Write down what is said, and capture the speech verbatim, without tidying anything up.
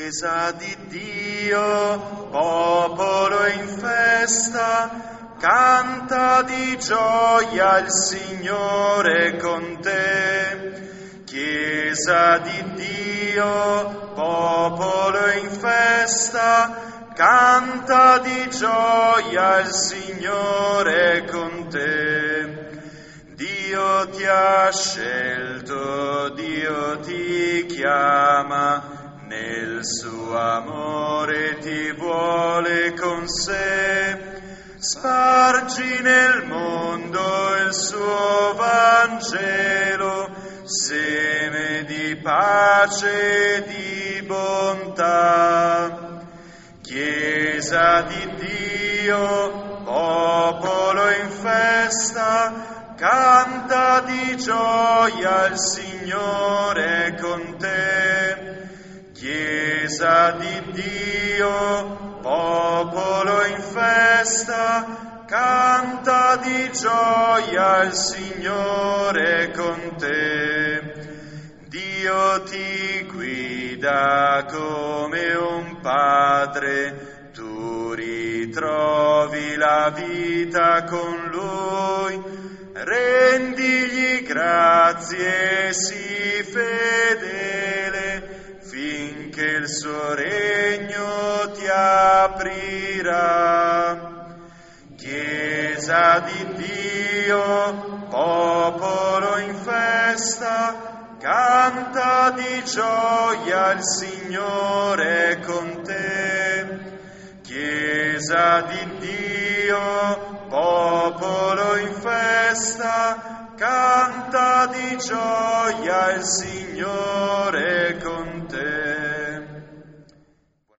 Chiesa di Dio, popolo in festa, canta di gioia il Signore con te. Chiesa di Dio, popolo in festa, canta di gioia il Signore con te. Dio ti ha scelto, Dio ti chiama, nel suo amore ti vuole con sé. Spargi nel mondo il suo Vangelo, seme di pace e di bontà. Chiesa di Dio, popolo in festa, canta di gioia il Signore con te. Chiesa di Dio, popolo in festa, canta di gioia il Signore con te. Dio ti guida come un padre, tu ritrovi la vita con Lui, rendigli grazie e sii fedele, finché il suo regno ti aprirà. Chiesa di Dio, popolo in festa, canta di gioia il Signore con te. Chiesa di Dio, popolo in festa, canta di gioia il Signore con te.